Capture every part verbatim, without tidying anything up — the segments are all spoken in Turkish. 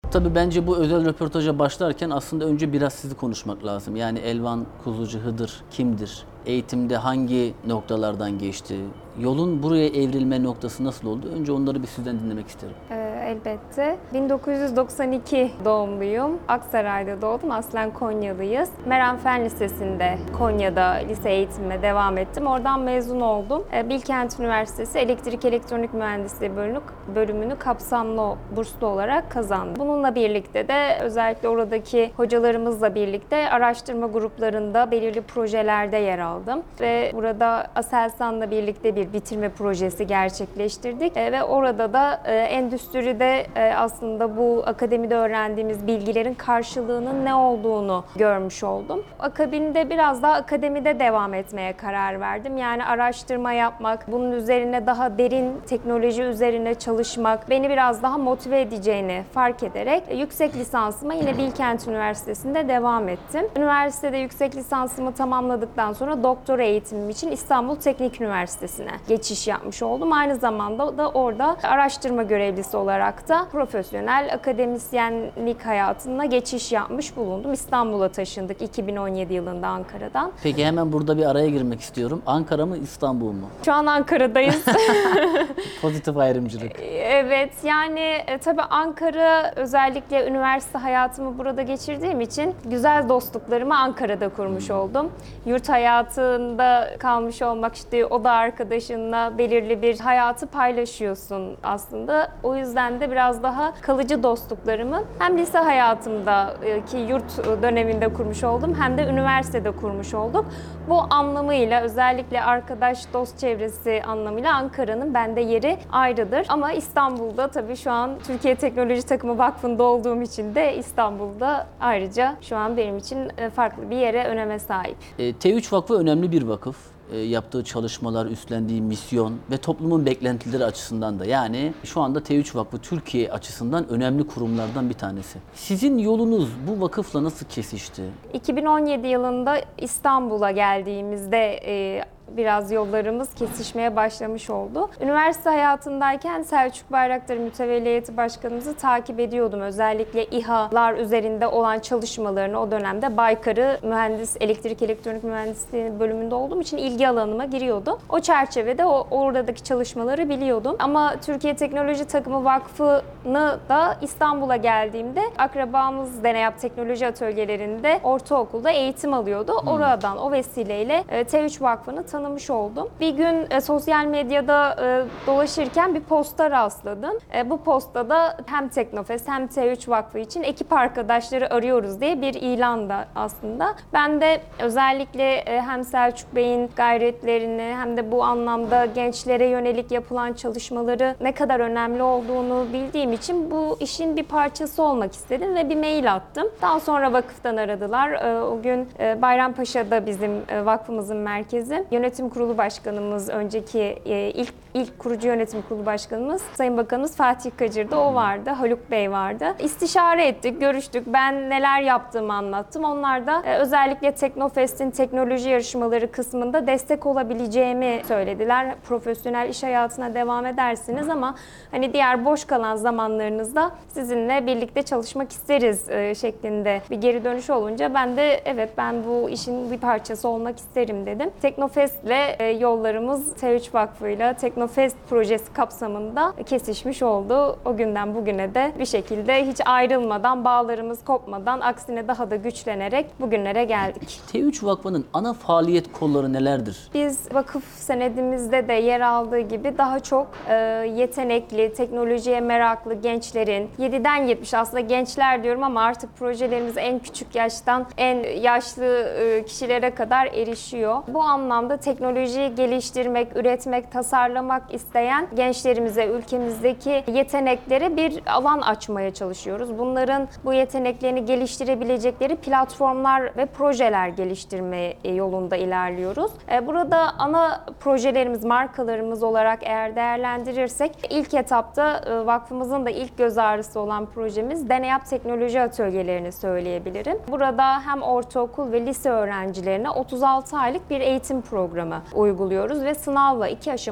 Tabii bence bu özel röportaja başlarken aslında önce biraz sizi konuşmak lazım. Yani Elvan Kuzucu Hıdır kimdir? Eğitimde hangi noktalardan geçti? Yolun buraya evrilme noktası nasıl oldu? Önce onları bir sizden dinlemek isterim. Ee, elbette. bin dokuz yüz doksan iki doğumluyum. Aksaray'da doğdum. Aslen Konyalıyız. Meram Fen Lisesi'nde Konya'da lise eğitimime devam ettim. Oradan mezun oldum. Ee, Bilkent Üniversitesi Elektrik Elektronik Mühendisliği bölümünü, bölümünü kapsamlı burslu olarak kazandım. Bununla birlikte de özellikle oradaki hocalarımızla birlikte araştırma gruplarında belirli projelerde yer aldım. Ve burada Aselsan'la birlikte bir bitirme projesi gerçekleştirdik. E, ve orada da e, endüstride e, aslında bu akademide öğrendiğimiz bilgilerin karşılığının ne olduğunu görmüş oldum. Akabinde biraz daha akademide devam etmeye karar verdim. Yani araştırma yapmak, bunun üzerine daha derin teknoloji üzerine çalışmak beni biraz daha motive edeceğini fark ederek e, yüksek lisansıma yine Bilkent Üniversitesi'nde devam ettim. Üniversitede yüksek lisansımı tamamladıktan sonra doktora eğitimim için İstanbul Teknik Üniversitesi'ne geçiş yapmış oldum. Aynı zamanda da orada araştırma görevlisi olarak da profesyonel akademisyenlik hayatına geçiş yapmış bulundum. İstanbul'a taşındık iki bin on yedi yılında Ankara'dan. Peki hemen burada bir araya girmek istiyorum. Ankara mı İstanbul mu? Şu an Ankara'dayız. Pozitif ayrımcılık. Evet, yani e, tabii Ankara, özellikle üniversite hayatımı burada geçirdiğim için güzel dostluklarımı Ankara'da kurmuş oldum. Yurt hayatında kalmış olmak, işte oda arkadaşınla belirli bir hayatı paylaşıyorsun aslında. O yüzden de biraz daha kalıcı dostluklarımı hem lise hayatımdaki yurt döneminde kurmuş oldum hem de üniversitede kurmuş olduk. Bu anlamıyla, özellikle arkadaş, dost çevresi anlamıyla Ankara'nın bende yeri ayrıdır. Ama İstanbul'da tabii şu an Türkiye Teknoloji Takımı Vakfı'nda olduğum için de İstanbul'da ayrıca şu an benim için farklı bir yere, öneme sahip. E, T üç Vakfı önemli bir vakıf. E, yaptığı çalışmalar, üstlendiği misyon ve toplumun beklentileri açısından da, yani şu anda T üç Vakfı Türkiye açısından önemli kurumlardan bir tanesi. Sizin yolunuz bu vakıfla nasıl kesişti? iki bin on yedi yılında İstanbul'a geldiğimizde e, biraz yollarımız kesişmeye başlamış oldu. Üniversite hayatındayken Selçuk Bayraktar Mütevelli Heyeti Başkanımızı takip ediyordum. Özellikle İHA'lar üzerinde olan çalışmalarını, o dönemde Baykar'ı mühendis, elektrik elektronik mühendisliği bölümünde olduğum için ilgi alanıma giriyordu. O çerçevede o oradaki çalışmaları biliyordum. Ama Türkiye Teknoloji Takımı Vakfı'nı da İstanbul'a geldiğimde akrabamız Deneyap Teknoloji Atölyelerinde ortaokulda eğitim alıyordu. Hmm. Oradan, o vesileyle T üç Vakfı'nı tanımış oldum. Bir gün e, sosyal medyada e, dolaşırken bir posta rastladım. E, bu postada hem Teknofest hem T üç Vakfı için ekip arkadaşları arıyoruz diye bir ilan da aslında. Ben de özellikle e, hem Selçuk Bey'in gayretlerini hem de bu anlamda gençlere yönelik yapılan çalışmaları ne kadar önemli olduğunu bildiğim için bu işin bir parçası olmak istedim ve bir mail attım. Daha sonra vakıftan aradılar. E, o gün e, Bayrampaşa'da bizim e, vakfımızın merkezi. Yönetim Kurulu Başkanımız, önceki e, ilk ilk kurucu yönetim kurulu başkanımız Sayın Bakanımız Fatih Kacır'da, o vardı, Haluk Bey vardı. İstişare ettik, görüştük. Ben neler yaptığımı anlattım. Onlar da e, özellikle Teknofest'in teknoloji yarışmaları kısmında destek olabileceğimi söylediler. Profesyonel iş hayatına devam edersiniz ama hani diğer boş kalan zamanlarınızda sizinle birlikte çalışmak isteriz e, şeklinde bir geri dönüş olunca ben de evet, ben bu işin bir parçası olmak isterim dedim. Teknofest'le yollarımız T üç Vakfı'yla Teknofest projesi kapsamında kesişmiş oldu. O günden bugüne de bir şekilde hiç ayrılmadan, bağlarımız kopmadan, aksine daha da güçlenerek bugünlere geldik. T üç Vakfı'nın ana faaliyet kolları nelerdir? Biz vakıf senedimizde de yer aldığı gibi daha çok e, yetenekli, teknolojiye meraklı gençlerin, yediden yetmiş aslında gençler diyorum ama artık projelerimiz en küçük yaştan en yaşlı e, kişilere kadar erişiyor. Bu anlamda teknolojiyi geliştirmek, üretmek, tasarlamak isteyen gençlerimize, ülkemizdeki yeteneklere bir alan açmaya çalışıyoruz. Bunların bu yeteneklerini geliştirebilecekleri platformlar ve projeler geliştirme yolunda ilerliyoruz. Burada ana projelerimiz, markalarımız olarak eğer değerlendirirsek, ilk etapta vakfımızın da ilk göz ağrısı olan projemiz Deneyap Teknoloji Atölyelerini söyleyebilirim. Burada hem ortaokul ve lise öğrencilerine otuz altı aylık bir eğitim programı uyguluyoruz ve sınavla, iki aşamalı bir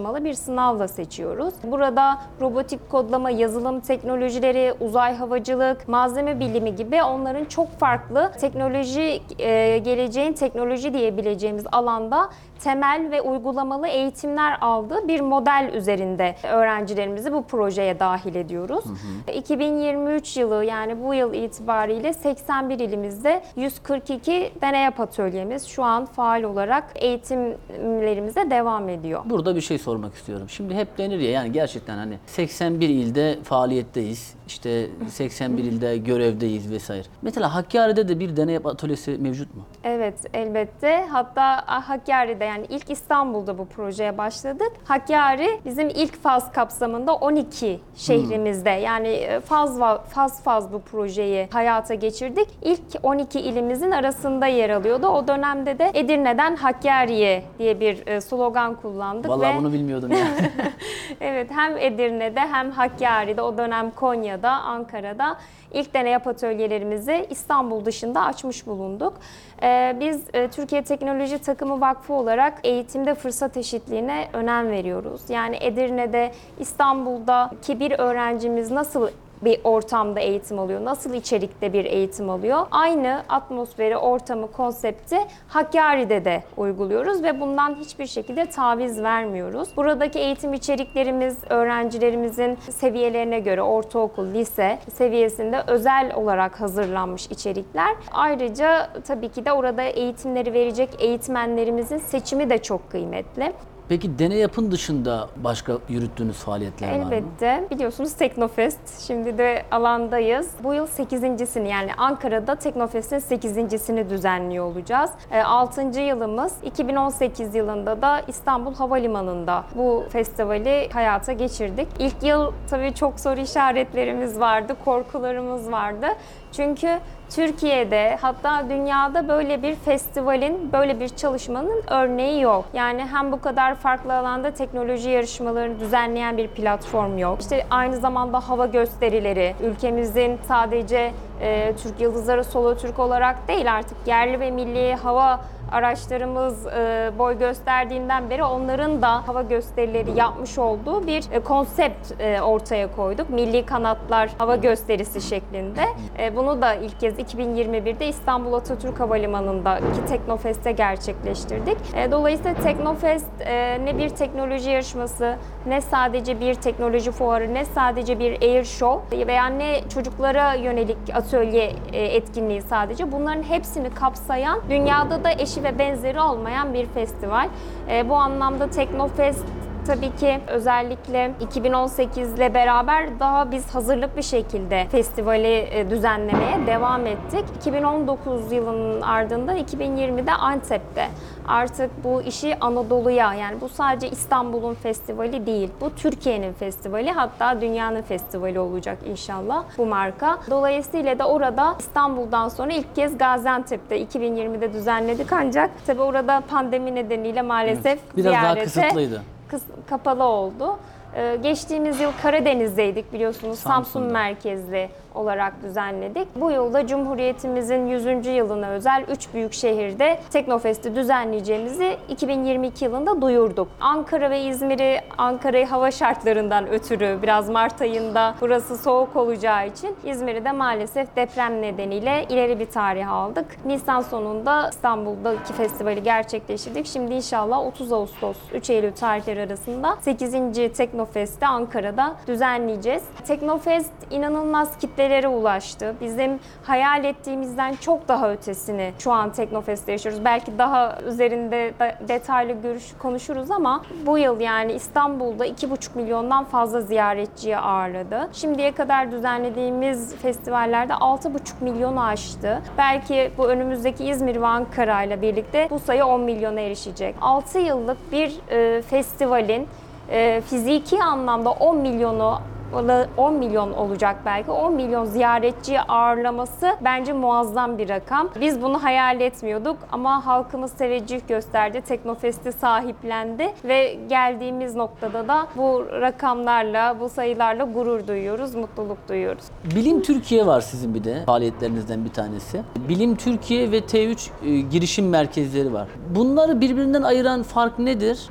sınavla seçiyoruz. Burada robotik kodlama, yazılım teknolojileri, uzay havacılık, malzeme bilimi gibi onların çok farklı teknoloji, e, geleceğin teknoloji diyebileceğimiz alanda temel ve uygulamalı eğitimler aldığı bir model üzerinde öğrencilerimizi bu projeye dahil ediyoruz. Hı hı. iki bin yirmi üç yılı, yani bu yıl itibariyle seksen bir ilimizde yüz kırk iki deney yap atölyemiz şu an faal olarak eğitimlerimize devam ediyor. Burada bir şey sormak istiyorum. Şimdi hep denir ya, yani gerçekten hani seksen bir ilde faaliyetteyiz, işte seksen bir ilde görevdeyiz vesaire. Mesela Hakkari'de de bir deney yap atölyesi mevcut mu? Evet, elbette. Hatta Hakkari'de, yani ilk İstanbul'da bu projeye başladık. Hakkari bizim ilk faz kapsamında on iki şehrimizde, hmm. yani faz faz faz bu projeyi hayata geçirdik. İlk on iki ilimizin arasında yer alıyordu. O dönemde de Edirne'den Hakkari'ye diye bir slogan kullandık. Vallahi ve... bunu bilmiyordum ya. Evet, hem Edirne'de hem Hakkari'de, o dönem Konya'da, Ankara'da ilk deney yap atölyelerimizi İstanbul dışında açmış bulunduk. Ee, biz e, Türkiye Teknoloji Takımı Vakfı olarak eğitimde fırsat eşitliğine önem veriyoruz. Yani Edirne'de, İstanbul'daki bir öğrencimiz nasıl bir ortamda eğitim alıyor, nasıl içerikte bir eğitim alıyor, aynı atmosferi, ortamı, konsepti Hakkari'de de uyguluyoruz ve bundan hiçbir şekilde taviz vermiyoruz. Buradaki eğitim içeriklerimiz öğrencilerimizin seviyelerine göre ortaokul, lise seviyesinde özel olarak hazırlanmış içerikler. Ayrıca tabii ki de orada eğitimleri verecek eğitmenlerimizin seçimi de çok kıymetli. Peki deney yapın dışında başka yürüttüğünüz faaliyetler var mı? Elbette. Biliyorsunuz Teknofest. Şimdi de alandayız. Bu yıl sekizincisini, yani Ankara'da Teknofest'in sekizincisini düzenliyor olacağız. altıncı yılımız. iki bin on sekiz yılında da İstanbul Havalimanı'nda bu festivali hayata geçirdik. İlk yıl tabii çok soru işaretlerimiz vardı, korkularımız vardı. Çünkü Türkiye'de, hatta dünyada böyle bir festivalin, böyle bir çalışmanın örneği yok. Yani hem bu kadar farklı alanda teknoloji yarışmalarını düzenleyen bir platform yok. İşte aynı zamanda hava gösterileri, ülkemizin sadece e, Türk Yıldızları Solo Türk olarak değil, artık yerli ve milli hava araçlarımız e, boy gösterdiğinden beri onların da hava gösterileri yapmış olduğu bir e, konsept e, ortaya koyduk. Milli Kanatlar Hava Gösterisi şeklinde. E, bunu da ilk kez iki bin yirmi birde İstanbul Atatürk Havalimanı'ndaki Teknofest'te gerçekleştirdik. E, dolayısıyla Teknofest e, ne bir teknoloji yarışması, ne sadece bir teknoloji fuarı, ne sadece bir air show veya ne çocuklara yönelik atölye e, etkinliği sadece. Bunların hepsini kapsayan, dünyada da eşi ve benzeri olmayan bir festival. E, bu anlamda Teknofest tabii ki özellikle iki bin on sekiz ile beraber daha biz hazırlık bir şekilde festivali düzenlemeye devam ettik. iki bin on dokuz yılının ardından iki bin yirmide Antep'te artık bu işi Anadolu'ya, yani bu sadece İstanbul'un festivali değil, bu Türkiye'nin festivali, hatta dünyanın festivali olacak inşallah bu marka. Dolayısıyla da orada İstanbul'dan sonra ilk kez Gaziantep'te iki bin yirmide düzenledik, ancak tabii orada pandemi nedeniyle maalesef evet, biraz ziyarete daha kısıtlıydı. kapalı oldu. Ee, geçtiğimiz yıl Karadeniz'deydik, biliyorsunuz. Samsun'da. Samsun merkezli olarak düzenledik. Bu yılda Cumhuriyetimizin yüzüncü yılına özel üç büyük şehirde Teknofest'i düzenleyeceğimizi iki bin yirmi iki yılında duyurduk. Ankara ve İzmir'i, Ankara'yı hava şartlarından ötürü biraz Mart ayında burası soğuk olacağı için İzmir'i de maalesef deprem nedeniyle ileri bir tarih aldık. Nisan sonunda İstanbul'daki festivali gerçekleştirdik. Şimdi inşallah otuz Ağustos üç Eylül tarihleri arasında sekizinci Teknofest'i Ankara'da düzenleyeceğiz. Teknofest inanılmaz kitlelere ulaştı. Bizim hayal ettiğimizden çok daha ötesini şu an Teknofest'te yaşıyoruz. Belki daha üzerinde detaylı görüş konuşuruz ama bu yıl yani İstanbul'da iki buçuk milyondan fazla ziyaretçiyi ağırladı. Şimdiye kadar düzenlediğimiz festivallerde altı buçuk milyonu aştı. Belki bu önümüzdeki İzmir ve Ankara ile birlikte bu sayı on milyona erişecek. altı yıllık bir e, festivalin e, fiziki anlamda on milyonu on milyon olacak, belki on milyon ziyaretçiyi ağırlaması bence muazzam bir rakam. Biz bunu hayal etmiyorduk ama halkımız teveccüh gösterdi, Teknofest'i sahiplendi ve geldiğimiz noktada da bu rakamlarla, bu sayılarla gurur duyuyoruz, mutluluk duyuyoruz. Bilim Türkiye var sizin bir de faaliyetlerinizden bir tanesi. Bilim Türkiye ve T üç e, girişim merkezleri var. Bunları birbirinden ayıran fark nedir ve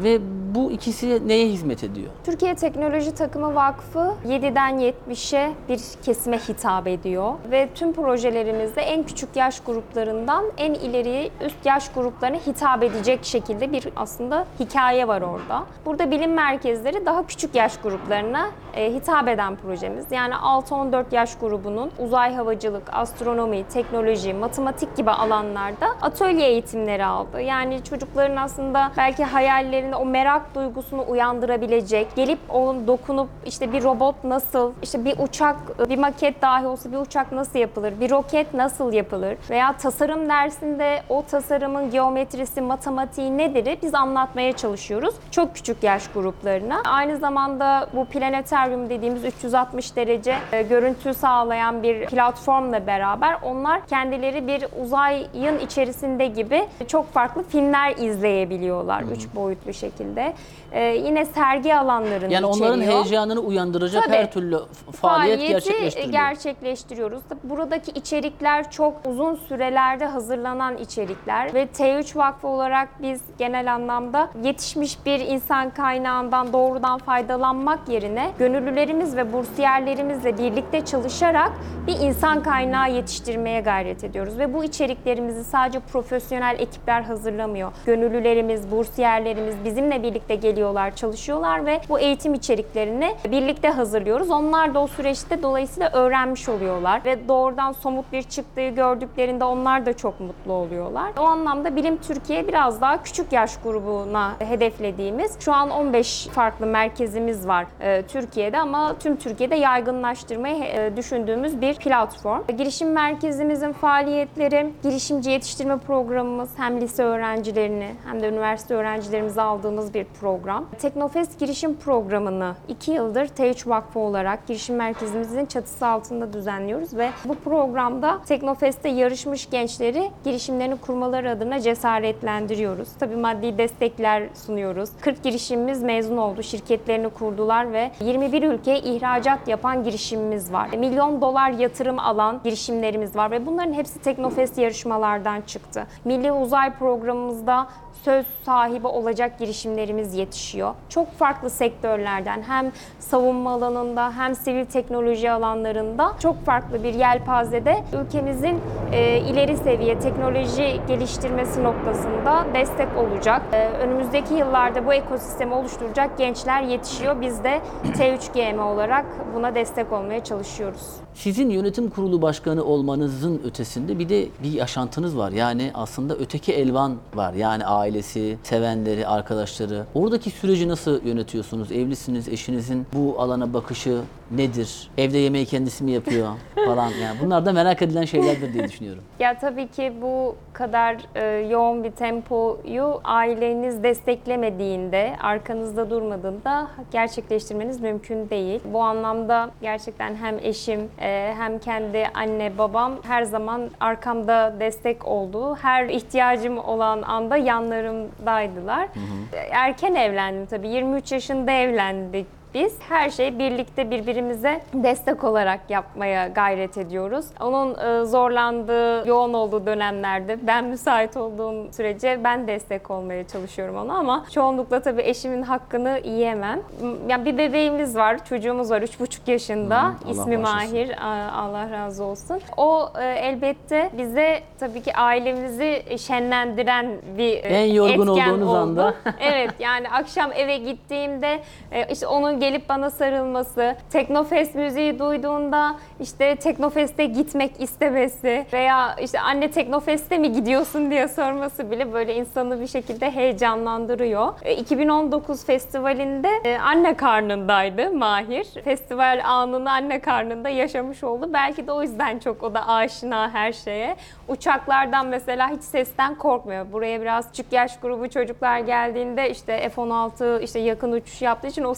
Bu ikisi neye hizmet ediyor? Türkiye Teknoloji Takımı Vakfı yediden yetmişe bir kesime hitap ediyor ve tüm projelerimizde en küçük yaş gruplarından en ileri üst yaş gruplarına hitap edecek şekilde bir aslında hikaye var orada. Burada bilim merkezleri daha küçük yaş gruplarına e, hitap eden projemiz. Yani altı on dört yaş grubunun uzay havacılık, astronomi, teknoloji, matematik gibi alanlarda atölye eğitimleri aldı. Yani çocukların aslında belki hayallerinde o merak duygusunu uyandırabilecek, gelip onu dokunup işte bir robot nasıl, işte bir uçak, bir maket dahi olsa bir uçak nasıl yapılır, bir roket nasıl yapılır veya tasarım dersinde o tasarımın geometrisi, matematiği nedir biz anlatmaya çalışıyoruz. Çok küçük yaş gruplarına. Aynı zamanda bu planetaryum dediğimiz üç yüz altmış derece e, görüntü sağlayan bir platformla beraber onlar kendileri bir uzayın içerisinde gibi çok farklı filmler izleyebiliyorlar. Hı-hı. Üç boyutlu şekilde. Ee, yine sergi alanlarını yani içeriyor. onların heyecanını uyandıracak Tabii, her türlü faaliyet gerçekleştiriliyor. gerçekleştiriyoruz. Buradaki içerikler çok uzun sürelerde hazırlanan içerikler ve T üç Vakfı olarak biz genel anlamda yetişmiş bir insan kaynağından doğrudan faydalanmak yerine gönüllülerimiz ve bursiyerlerimizle birlikte çalışarak bir insan kaynağı yetiştirmeye gayret ediyoruz ve bu içeriklerimizi sadece profesyonel ekipler hazırlamıyor. Gönüllülerimiz, bursiyerlerimiz bizimle birlikte geliyorlar, çalışıyorlar ve bu eğitim içeriklerini birlikte hazırlıyoruz. Onlar da o süreçte dolayısıyla öğrenmiş oluyorlar ve doğrudan somut bir çıktığı gördüklerinde onlar da çok mutlu oluyorlar. O anlamda Bilim Türkiye biraz daha küçük yaş grubuna hedeflediğimiz, şu an on beş farklı merkezimiz var e, Türkiye'de ama tüm Türkiye'de yaygınlaştırmayı e, düşündüğümüz bir platform. Girişim merkezimizin faaliyetleri, girişimci yetiştirme programımız hem lise öğrencilerini hem de üniversite öğrencilerimizi aldığımız bir program. Teknofest girişim programını iki yıldır T üç Vakfı olarak girişim merkezimizin çatısı altında düzenliyoruz ve bu programda Teknofest'te yarışmış gençleri girişimlerini kurmaları adına cesaretlendiriyoruz. Tabii maddi destekler sunuyoruz. kırk girişimimiz mezun oldu, şirketlerini kurdular ve yirmi bir ülkeye ihracat yapan girişimimiz var. Milyon dolar yatırım alan girişimlerimiz var ve bunların hepsi Teknofest yarışmalardan çıktı. Milli Uzay Programımızda söz sahibi olacak girişimlerimiz yetişiyor. Çok farklı sektörlerden hem savunma alanında hem sivil teknoloji alanlarında çok farklı bir yelpazede ülkemizin e, ileri seviye teknoloji geliştirmesi noktasında destek olacak. E, önümüzdeki yıllarda bu ekosistemi oluşturacak gençler yetişiyor. Biz de T üç G M olarak buna destek olmaya çalışıyoruz. Sizin yönetim kurulu başkanı olmanızın ötesinde bir de bir yaşantınız var. Yani aslında öteki elvan var. Yani ailesi, sevenleri, arkadaşları. Oradaki süreci nasıl yönetiyorsunuz? Evlisiniz, eşinizin bu alana bakışı nedir? Evde yemeği kendisi mi yapıyor falan. Yani bunlar da merak edilen şeylerdir diye düşünüyorum. Ya tabii ki bu kadar e, yoğun bir tempoyu aileniz desteklemediğinde, arkanızda durmadığında gerçekleştirmeniz mümkün değil. Bu anlamda gerçekten hem eşim e, hem kendi anne babam her zaman arkamda destek oldu. Her ihtiyacım olan anda yanlarımdaydılar. Hı hı. Erken evlendim tabii. yirmi üç yaşında evlendik. Biz her şeyi birlikte birbirimize destek olarak yapmaya gayret ediyoruz. Onun zorlandığı, yoğun olduğu dönemlerde ben müsait olduğum sürece ben destek olmaya çalışıyorum ona ama çoğunlukla tabii eşimin hakkını yiyemem. Yani bir bebeğimiz var, çocuğumuz var üç buçuk yaşında. Hmm, İsmi Mahir. Allah razı olsun. O elbette bize tabii ki ailemizi şenlendiren bir en yorgun etken olduğunuz oldu. anda. Evet, yani akşam eve gittiğimde işte onun gelip bana sarılması, Teknofest müziği duyduğunda işte Teknofest'e gitmek istemesi veya işte anne Teknofest'e mi gidiyorsun diye sorması bile böyle insanı bir şekilde heyecanlandırıyor. iki bin on dokuz festivalinde anne karnındaydı Mahir. Festival anını anne karnında yaşamış oldu. Belki de o yüzden çok o da aşina her şeye. Uçaklardan mesela hiç sesten korkmuyor. Buraya biraz küçük yaş grubu çocuklar geldiğinde işte F on altı işte yakın uçuş yaptığı için o ses korkusu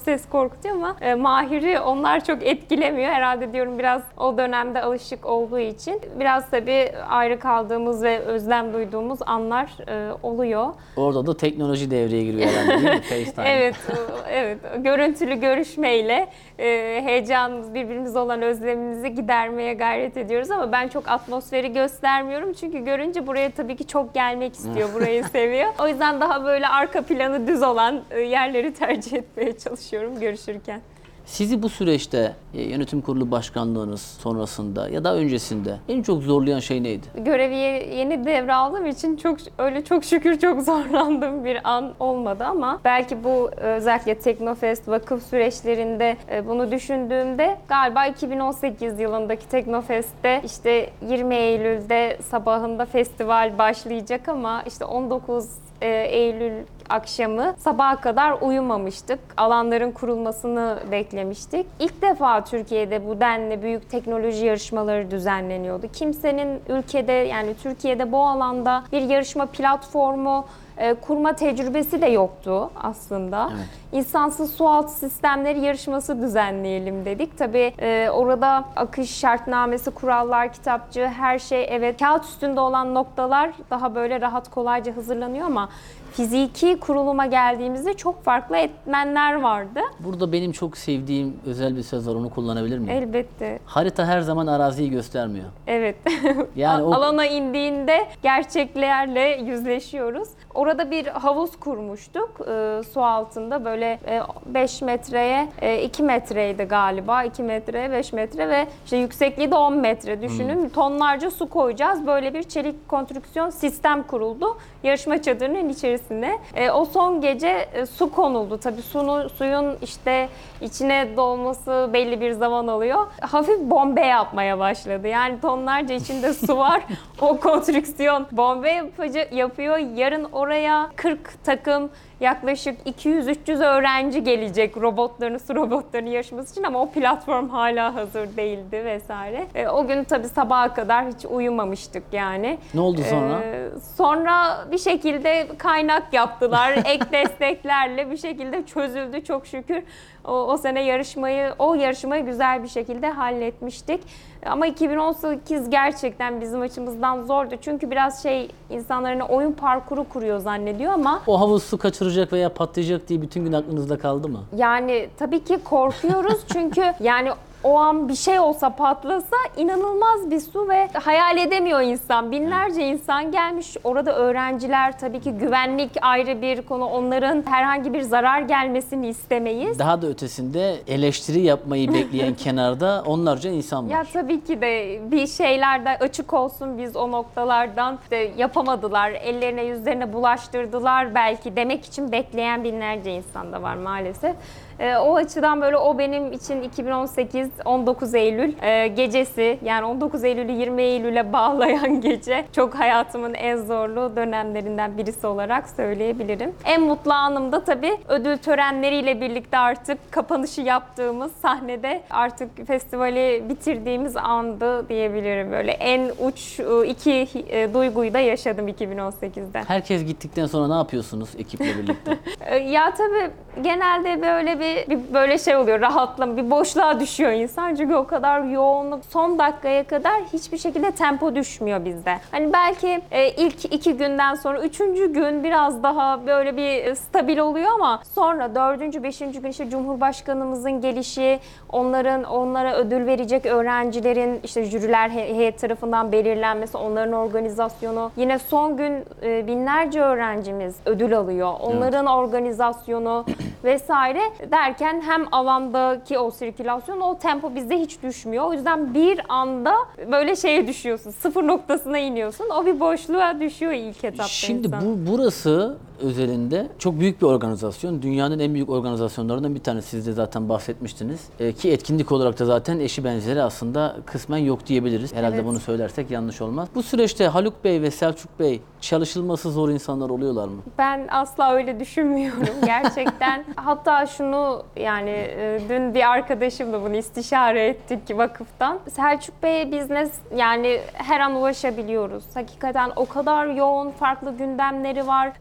korkutuyor ama e, Mahir'i onlar çok etkilemiyor. Herhalde diyorum biraz o dönemde alışık olduğu için. Biraz tabii ayrı kaldığımız ve özlem duyduğumuz anlar e, oluyor. Orada da teknoloji devreye giriyor herhalde değil mi? FaceTime. Evet, evet. Görüntülü görüşmeyle e, heyecanımız, birbirimize olan özlemimizi gidermeye gayret ediyoruz ama ben çok atmosferi göstermiyorum çünkü görünce buraya tabii ki çok gelmek istiyor, burayı seviyor. O yüzden daha böyle arka planı düz olan e, yerleri tercih etmeye çalışıyorum görüşürken. Sizi bu süreçte e, yönetim kurulu başkanlığınız sonrasında ya da öncesinde en çok zorlayan şey neydi? Görevi yeni devraldığım için çok öyle çok şükür çok zorlandığım bir an olmadı ama belki bu özellikle Teknofest vakıf süreçlerinde e, bunu düşündüğümde galiba iki bin on sekiz yılındaki Teknofest'te işte yirmi Eylül'de sabahında festival başlayacak ama işte on dokuz Eylül akşamı sabaha kadar uyumamıştık. Alanların kurulmasını beklemiştik. İlk defa Türkiye'de bu denli büyük teknoloji yarışmaları düzenleniyordu. Kimsenin ülkede yani Türkiye'de bu alanda bir yarışma platformu e, kurma tecrübesi de yoktu aslında. Evet. İnsansız sualtı sistemleri yarışması düzenleyelim dedik. Tabii e, orada akış şartnamesi, kurallar, kitapçı, her şey evet kağıt üstünde olan noktalar daha böyle rahat kolayca hazırlanıyor ama fiziki kuruluma geldiğimizde çok farklı etmenler vardı. Burada benim çok sevdiğim özel bir söz var, onu kullanabilir miyim? Elbette. Harita her zaman araziyi göstermiyor. Evet. Yani o... Alana indiğinde gerçeklerle yüzleşiyoruz. Orada bir havuz kurmuştuk e, su altında böyle e, beş metreye e, iki metreydi galiba. iki metreye beş metre ve işte yüksekliği de on metre düşünün. Hmm. Tonlarca su koyacağız. Böyle bir çelik konstrüksiyon sistem kuruldu. Yarışma çadırının içerisine. E, o son gece e, su konuldu. Tabii suyun, suyun işte içine dolması belli bir zaman alıyor. Hafif bombe yapmaya başladı. Yani tonlarca içinde su var. O konstrüksiyon bombe yapıcı yapıyor. Yarın oraya kırk takım yaklaşık iki yüz üç yüz öğrenci gelecek robotlarını, su robotlarını yarışması için ama o platform hala hazır değildi vesaire. E, o gün tabii sabaha kadar hiç uyumamıştık yani. Ne oldu sonra? E, sonra bir şekilde kaynak yaptılar. Ek desteklerle bir şekilde çözüldü çok şükür. O, o sene yarışmayı, o yarışmayı güzel bir şekilde halletmiştik. Ama iki bin on sekiz gerçekten bizim açımızdan zordu. Çünkü biraz şey insanların oyun parkuru kuruyor zannediyor ama o havuz su kaçıracak veya patlayacak diye bütün gün aklınızda kaldı mı? Yani tabii ki korkuyoruz çünkü yani o an bir şey olsa patlasa inanılmaz bir su ve hayal edemiyor insan. Binlerce insan gelmiş. Orada öğrenciler tabii ki güvenlik ayrı bir konu. Onların herhangi bir zarar gelmesini istemeyiz. Daha da ötesinde eleştiri yapmayı bekleyen kenarda onlarca insan var. Ya tabii ki de bir şeyler de açık olsun biz o noktalardan de yapamadılar. Ellerine yüzlerine bulaştırdılar belki demek için bekleyen binlerce insan da var maalesef. E, o açıdan böyle o benim için iki bin on sekiz on dokuz Eylül e, gecesi yani on dokuz Eylül'ü yirmi Eylül'e bağlayan gece çok hayatımın en zorlu dönemlerinden birisi olarak söyleyebilirim. En mutlu anım da tabii ödül törenleriyle birlikte artık kapanışı yaptığımız sahnede artık festivali bitirdiğimiz andı diyebilirim. Böyle en uç iki e, duyguyu da yaşadım iki bin on sekizde. Herkes gittikten sonra ne yapıyorsunuz ekiple birlikte? E, ya tabii genelde böyle bir Bir böyle şey oluyor, rahatlama, bir boşluğa düşüyor insan çünkü o kadar yoğunluk son dakikaya kadar hiçbir şekilde tempo düşmüyor bizde. Hani belki e, ilk iki günden sonra üçüncü gün biraz daha böyle bir stabil oluyor ama sonra dördüncü, beşinci gün işte Cumhurbaşkanımızın gelişi, onların onlara ödül verecek öğrencilerin işte jüriler heyet tarafından belirlenmesi, onların organizasyonu. Yine son gün e, binlerce öğrencimiz ödül alıyor. Onların evet. organizasyonu vesaire derken hem alandaki o sirkülasyon, o tempo bizde hiç düşmüyor. O yüzden bir anda böyle şeye düşüyorsun, sıfır noktasına iniyorsun. O bir boşluğa düşüyor ilk etapta. Şimdi insan. bu burası özelinde çok büyük bir organizasyon. Dünyanın en büyük organizasyonlarından bir tanesi. Siz de zaten bahsetmiştiniz. E, ki etkinlik olarak da zaten eşi benzeri aslında kısmen yok diyebiliriz. Herhalde evet. bunu söylersek yanlış olmaz. Bu süreçte Haluk Bey ve Selçuk Bey çalışılması zor insanlar oluyorlar mı? Ben asla öyle düşünmüyorum gerçekten. Hatta şunu yani e, dün bir arkadaşımla bunu istişare ettik vakıftan. Selçuk Bey'e biz ne, yani her an ulaşabiliyoruz. Hakikaten o kadar yoğun farklı gündemleri var. E, yani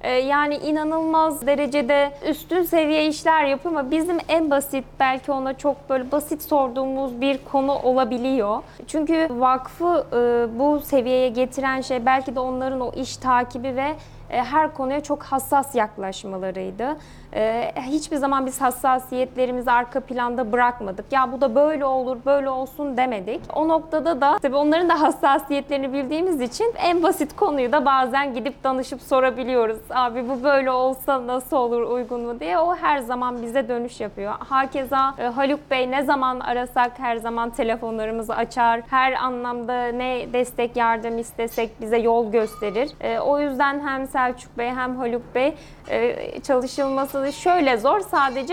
yani inanılmaz derecede üstün seviye işler yapıyor ama bizim en basit, belki ona çok böyle basit sorduğumuz bir konu olabiliyor. Çünkü vakfı e, bu seviyeye getiren şey belki de onların o iş takibi ve e, her konuya çok hassas yaklaşmalarıydı. E, hiçbir zaman biz hassasiyetlerimizi arka planda bırakmadık. Ya bu da böyle olur, böyle olsun demedik. O noktada da tabii onların da hassasiyetlerini bildiğimiz için en basit konuyu da bazen gidip danışıp sorabiliyoruz. Abi bu böyle olsa nasıl olur, uygun mu diye. O her zaman bize dönüş yapıyor. Hakeza e, Haluk Bey ne zaman arasak her zaman telefonlarımızı açar. Her anlamda ne destek, yardım istesek bize yol gösterir. E, o yüzden hem Selçuk Bey hem Haluk Bey e, çalışılması şöyle zor, sadece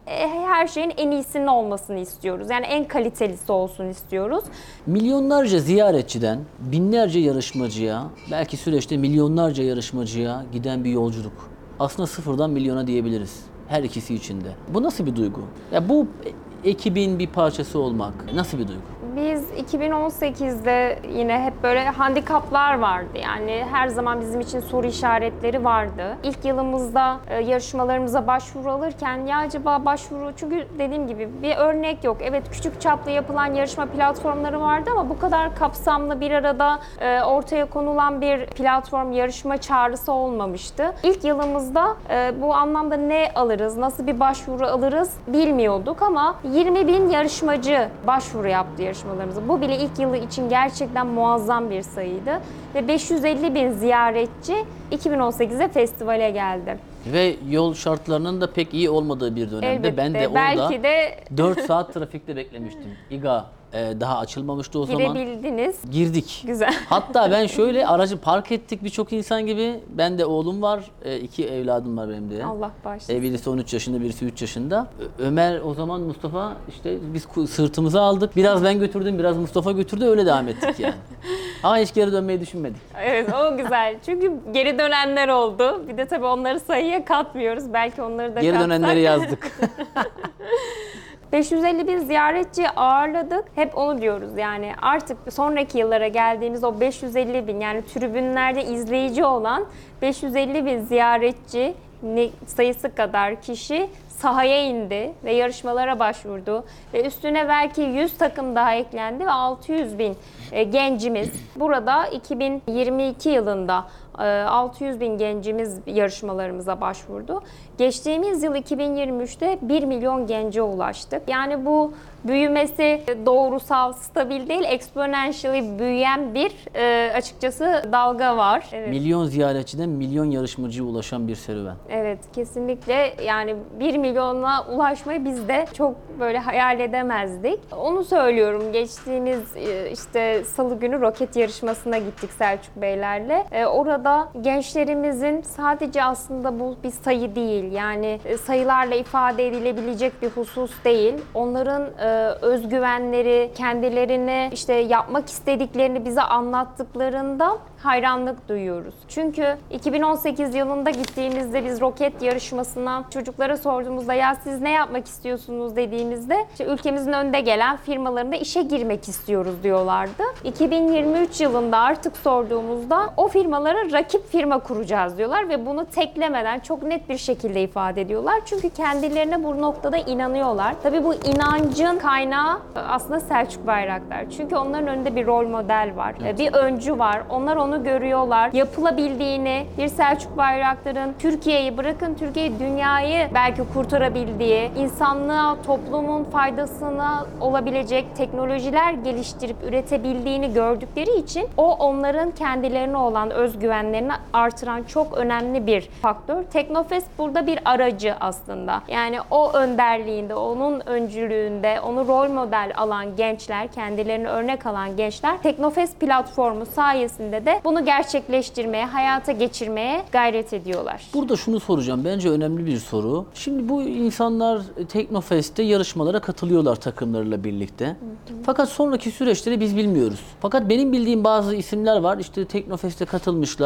her şeyin en iyisinin olmasını istiyoruz. Yani en kalitelisi olsun istiyoruz. Milyonlarca ziyaretçiden binlerce yarışmacıya, belki süreçte milyonlarca yarışmacıya giden bir yolculuk. Aslında sıfırdan milyona diyebiliriz. Her ikisi içinde. Bu nasıl bir duygu? Ya bu ekibin bir parçası olmak nasıl bir duygu? Biz iki bin on sekizde yine hep böyle handikaplar vardı. Yani her zaman bizim için soru işaretleri vardı. İlk yılımızda e, yarışmalarımıza başvuru alırken ya acaba başvuru, çünkü dediğim gibi bir örnek yok. Evet, küçük çaplı yapılan yarışma platformları vardı ama bu kadar kapsamlı bir arada e, ortaya konulan bir platform, yarışma çağrısı olmamıştı. İlk yılımızda e, bu anlamda ne alırız, nasıl bir başvuru alırız bilmiyorduk ama yirmi bin yarışmacı başvuru yaptı yarışmalarımıza. Bu bile ilk yılı için gerçekten muazzam bir sayıydı. Ve beş yüz elli bin ziyaretçi iki bin on sekizde festivale geldi. Ve yol şartlarının da pek iyi olmadığı bir dönemde. Elbette, ben de orada belki de dört saat trafikte beklemiştim. İGA e, daha açılmamıştı o zaman. girebildiniz. Girdik. Güzel. Hatta ben şöyle aracı park ettik birçok insan gibi. Ben de oğlum var, e, iki evladım var benim de. Allah bağışlasın. E, birisi on üç yaşında, birisi üç yaşında. Ö- Ömer o zaman, Mustafa işte biz ku- sırtımıza aldık. Biraz ben götürdüm, biraz Mustafa götürdü, öyle devam ettik yani. Ama hiç geri dönmeyi düşünmedik. Evet, o güzel. Çünkü geri dönenler oldu. Bir de tabii onları sayıya katmıyoruz. Belki onları da Geri katsak. dönenleri yazdık. beş yüz elli bin ziyaretçi ağırladık. Hep onu diyoruz yani artık sonraki yıllara geldiğimiz o beş yüz elli bin, yani tribünlerde izleyici olan beş yüz elli bin ziyaretçi sayısı kadar kişi sahaya indi ve yarışmalara başvurdu. Ve üstüne belki yüz takım daha eklendi ve altı yüz bin gencimiz burada iki bin yirmi iki yılında altı yüz bin gencimiz yarışmalarımıza başvurdu. Geçtiğimiz yıl iki bin yirmi üçte bir milyon gence ulaştık. Yani bu büyümesi doğrusal, stabil değil, exponentially büyüyen bir e, açıkçası dalga var. Evet. Milyon ziyaretçiden milyon yarışmacıya ulaşan bir serüven. Evet, kesinlikle yani bir milyona ulaşmayı biz de çok böyle hayal edemezdik. Onu söylüyorum, geçtiğimiz e, işte salı günü roket yarışmasına gittik Selçuk Beylerle. E, orada gençlerimizin sadece aslında bu bir sayı değil, yani sayılarla ifade edilebilecek bir husus değil. Onların e, özgüvenleri, kendilerini işte yapmak istediklerini bize anlattıklarında hayranlık duyuyoruz. Çünkü iki bin on sekiz yılında gittiğimizde biz roket yarışmasına çocuklara sorduğumuzda ya siz ne yapmak istiyorsunuz dediğimizde işte ülkemizin önde gelen firmalarında işe girmek istiyoruz diyorlardı. iki bin yirmi üç yılında artık sorduğumuzda o firmalara rakip firma kuracağız diyorlar ve bunu teklemeden çok net bir şekilde ifade ediyorlar. Çünkü kendilerine bu noktada inanıyorlar. Tabii bu inancın kaynağı aslında Selçuk Bayraktar. Çünkü onların önünde bir rol model var. Evet. Bir öncü var. Onlar onu görüyorlar. Yapılabildiğini, bir Selçuk Bayraktar'ın Türkiye'yi bırakın, Türkiye'yi, dünyayı belki kurtarabildiği, insanlığa, toplumun faydasına olabilecek teknolojiler geliştirip üretebildiğini gördükleri için o onların kendilerine olan özgüvenlerini artıran çok önemli bir faktör. Teknofest burada bir aracı aslında. Yani o önderliğinde, onun öncülüğünde, onu rol model alan gençler, kendilerini örnek alan gençler Teknofest platformu sayesinde de bunu gerçekleştirmeye, hayata geçirmeye gayret ediyorlar. Burada şunu soracağım. Bence önemli bir soru. Şimdi bu insanlar Teknofest'te yarışmalara katılıyorlar takımlarıyla birlikte. Hı hı. Fakat sonraki süreçleri biz bilmiyoruz. Fakat benim bildiğim bazı isimler var. İşte Teknofest'te katılmışlar.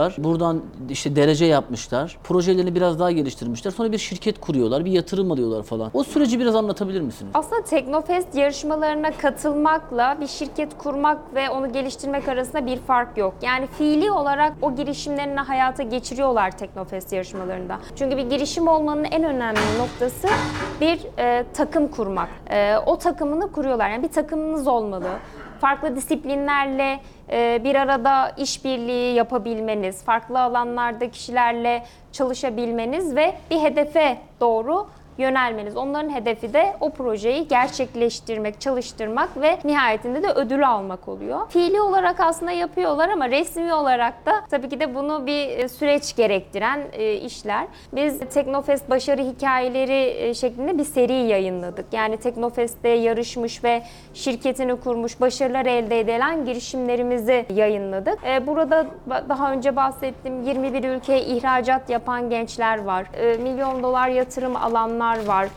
almışlar. Buradan işte derece yapmışlar. Projelerini biraz daha geliştirmişler. Sonra bir şirket kuruyorlar, bir yatırım alıyorlar falan. O süreci biraz anlatabilir misiniz? Aslında Teknofest yarışmalarına katılmakla bir şirket kurmak ve onu geliştirmek arasında bir fark yok. Yani fiili olarak o girişimlerini hayata geçiriyorlar Teknofest yarışmalarında. Çünkü bir girişim olmanın en önemli noktası bir e, takım kurmak. E, o takımını kuruyorlar. Yani bir takımınız olmalı. Farklı disiplinlerle e, bir arada işbirliği yapabilmeniz, farklı alanlarda kişilerle çalışabilmeniz ve bir hedefe doğru yönelmeniz. Onların hedefi de o projeyi gerçekleştirmek, çalıştırmak ve nihayetinde de ödül almak oluyor. Fiili olarak aslında yapıyorlar ama resmi olarak da tabii ki de bunu bir süreç gerektiren işler. Biz Teknofest başarı hikayeleri şeklinde bir seri yayınladık. Yani Teknofest'te yarışmış ve şirketini kurmuş, başarılar elde edilen girişimlerimizi yayınladık. Burada daha önce bahsettiğim yirmi bir ülkeye ihracat yapan gençler var. Milyon dolar yatırım alanlar var.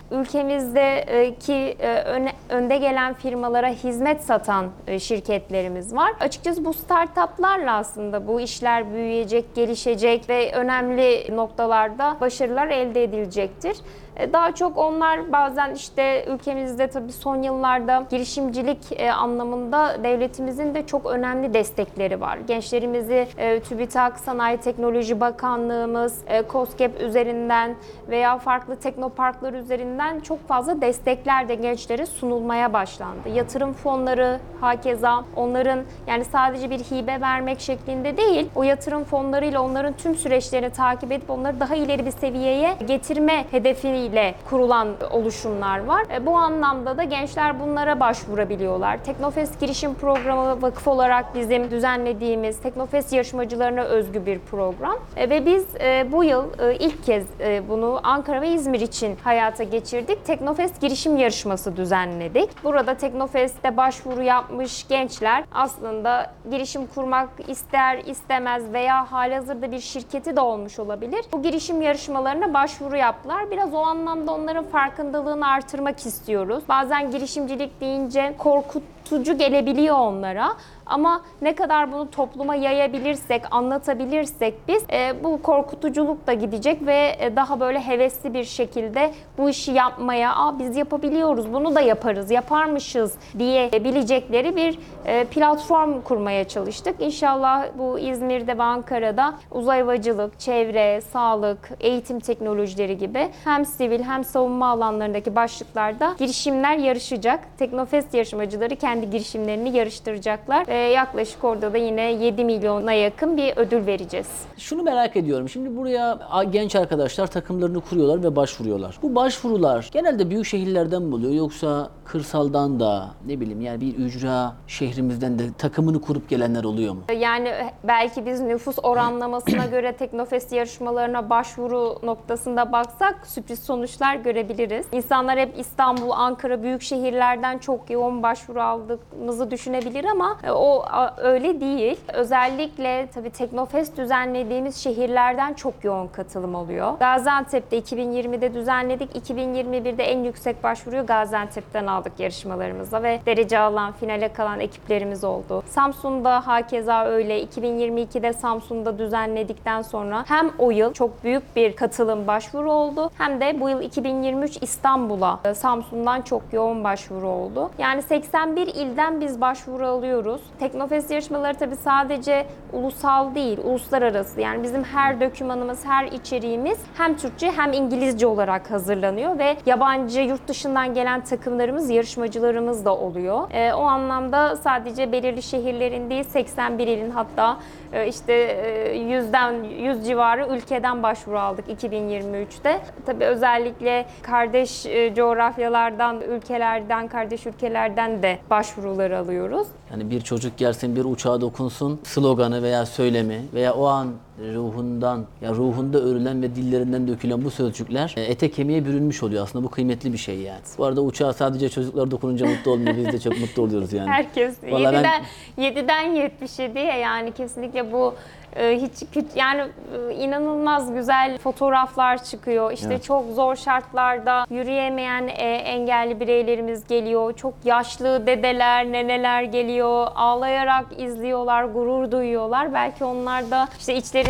Ülkemizdeki öne, önde gelen firmalara hizmet satan şirketlerimiz var. Açıkçası bu startuplarla aslında bu işler büyüyecek, gelişecek ve önemli noktalarda başarılar elde edilecektir. Daha çok onlar bazen işte ülkemizde tabii son yıllarda girişimcilik anlamında devletimizin de çok önemli destekleri var. Gençlerimizi TÜBİTAK, Sanayi Teknoloji Bakanlığımız, KOSGEB üzerinden veya farklı teknoparklar üzerinden çok fazla destekler de gençlere sunulmaya başlandı. Yatırım fonları hakeza onların yani sadece bir hibe vermek şeklinde değil, o yatırım fonlarıyla onların tüm süreçlerini takip edip onları daha ileri bir seviyeye getirme hedefiyle ile kurulan oluşumlar var. Bu anlamda da gençler bunlara başvurabiliyorlar. Teknofest Girişim Programı vakıf olarak bizim düzenlediğimiz Teknofest yarışmacılarına özgü bir program. Ve biz bu yıl ilk kez bunu Ankara ve İzmir için hayata geçirdik. Teknofest Girişim Yarışması düzenledik. Burada Teknofest'te başvuru yapmış gençler aslında girişim kurmak ister istemez veya halihazırda bir şirketi de olmuş olabilir. Bu girişim yarışmalarına başvuru yaptılar. Biraz o anlamda onların farkındalığını artırmak istiyoruz. Bazen girişimcilik deyince korkutucu gelebiliyor onlara. Ama ne kadar bunu topluma yayabilirsek, anlatabilirsek biz e, bu korkutuculuk da gidecek ve e, daha böyle hevesli bir şekilde bu işi yapmaya, Aa, biz yapabiliyoruz, bunu da yaparız, yaparmışız diyebilecekleri bir e, platform kurmaya çalıştık. İnşallah bu İzmir'de ve Ankara'da uzay havacılık, çevre, sağlık, eğitim teknolojileri gibi hem sivil hem savunma alanlarındaki başlıklarda girişimler yarışacak. Teknofest yarışmacıları kendi girişimlerini yarıştıracaklar. E, yaklaşık orada da yine yedi milyona yakın bir ödül vereceğiz. Şunu merak ediyorum. Şimdi buraya genç arkadaşlar takımlarını kuruyorlar ve başvuruyorlar. Bu başvurular genelde büyük şehirlerden mi oluyor yoksa kırsaldan da ne bileyim yani bir ücra şehrimizden de takımını kurup gelenler oluyor mu? Yani belki biz nüfus oranlamasına göre Teknofest yarışmalarına başvuru noktasında baksak sürpriz sonuçlar görebiliriz. İnsanlar hep İstanbul, Ankara büyük şehirlerden çok yoğun başvuru aldığımızı düşünebilir ama o öyle değil. Özellikle tabii Teknofest düzenlediğimiz şehirlerden çok yoğun katılım oluyor. Gaziantep'te iki bin yirmide düzenledik. iki bin yirmi birde en yüksek başvuruyu Gaziantep'ten aldık yarışmalarımızda ve derece alan, finale kalan ekiplerimiz oldu. Samsun'da hakeza öyle. iki bin yirmi ikide Samsun'da düzenledikten sonra hem o yıl çok büyük bir katılım başvuru oldu hem de bu yıl iki bin yirmi üç İstanbul'a Samsun'dan çok yoğun başvuru oldu. Yani seksen bir ilden biz başvuru alıyoruz. Teknofest yarışmaları tabii sadece ulusal değil, uluslararası. Yani bizim her dokümanımız, her içeriğimiz hem Türkçe hem İngilizce olarak hazırlanıyor ve yabancı, yurt dışından gelen takımlarımız, yarışmacılarımız da oluyor. E, o anlamda sadece belirli şehirlerin değil, seksen bir ilin hatta e, işte e, yüzden yüz civarı ülkeden başvuru aldık iki bin yirmi üçte. Tabii özellikle kardeş e, coğrafyalardan, ülkelerden, kardeş ülkelerden de başvurular alıyoruz. Yani bir çocuk gelsin bir uçağa dokunsun sloganı veya söylemi veya o an ruhundan ya ruhunda örülen ve dillerinden dökülen bu sözcükler ete kemiğe bürünmüş oluyor. Aslında bu kıymetli bir şey yani. Bu arada uçağa sadece çocuklar dokununca mutlu olmuyor. Biz de çok mutlu oluyoruz yani. Herkes yediden, ben... yediden yetmiş yediye yani kesinlikle bu hiç yani inanılmaz güzel fotoğraflar çıkıyor. İşte evet. Çok zor şartlarda yürüyemeyen engelli bireylerimiz geliyor. Çok yaşlı dedeler, neneler geliyor. Ağlayarak izliyorlar, gurur duyuyorlar. Belki onlar da işte içlerinde